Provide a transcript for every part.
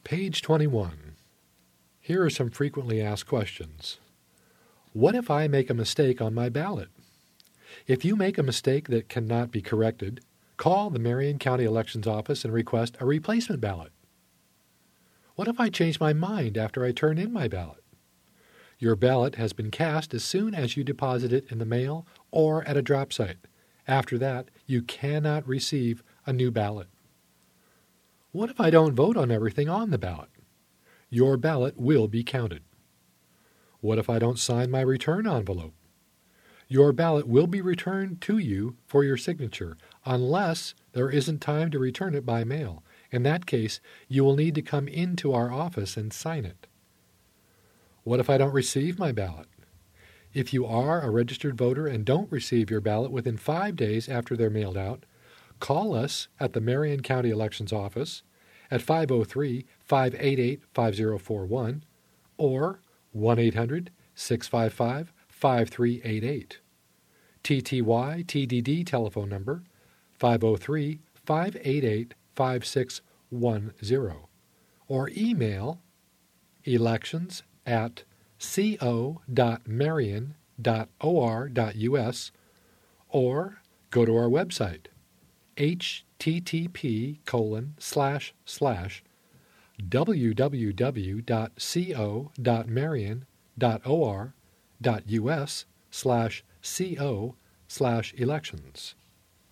Page 21. Here are some frequently asked questions. What if I make a mistake on my ballot? If you make a mistake that cannot be corrected, call the Marion County Elections Office and request a replacement ballot. What if I change my mind after I turn in my ballot? Your ballot has been cast as soon as you deposit it in the mail or at a drop site. After that, you cannot receive a new ballot. What if I don't vote on everything on the ballot? Your ballot will be counted. What if I don't sign my return envelope? Your ballot will be returned to you for your signature unless there isn't time to return it by mail. In that case, you will need to come into our office and sign it. What if I don't receive my ballot? If you are a registered voter and don't receive your ballot within 5 days after they're mailed out, call us at the Marion County Elections Office at 503-588-5041 or 1-800-655-5388. TTY TDD telephone number 503-588-5610 or email elections@co.marion.or.us or go to our website http://www.co.marion.or.us/co/elections.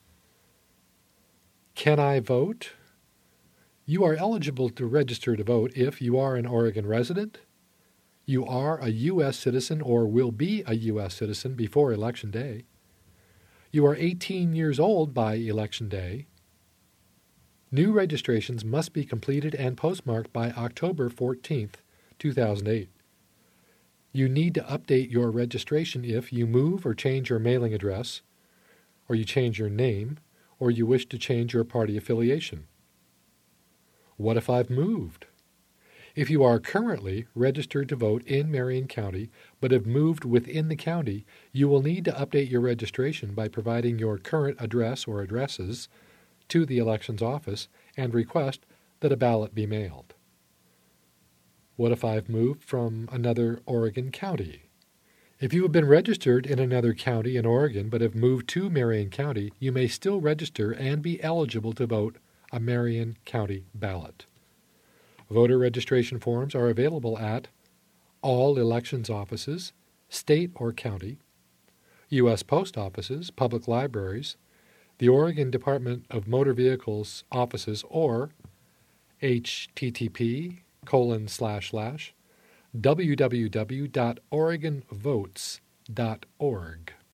Can I vote? You are eligible to register to vote if you are an Oregon resident, you are a U.S. citizen or will be a U.S. citizen before Election Day, you are 18 years old by Election Day. New registrations must be completed and postmarked by October 14th, 2008. You need to update your registration if you move or change your mailing address, or you change your name, or you wish to change your party affiliation. What if I've moved? If you are currently registered to vote in Marion County but have moved within the county, you will need to update your registration by providing your current address or addresses to the elections office and request that a ballot be mailed. What if I've moved from another Oregon county? If you have been registered in another county in Oregon but have moved to Marion County, you may still register and be eligible to vote a Marion County ballot. Voter registration forms are available at all elections offices, state or county, U.S. post offices, public libraries, the Oregon Department of Motor Vehicles offices, or http://www.oregonvotes.org.